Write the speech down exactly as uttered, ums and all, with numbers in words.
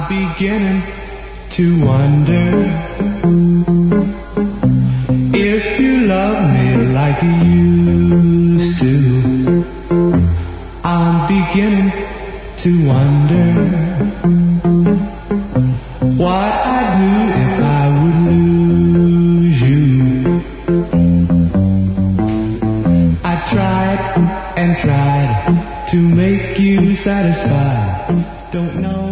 I'm beginning to wonder if you love me like you used to. I'm beginning to wonder what I'd do if I would lose you. I tried and tried to make you satisfied. Don't know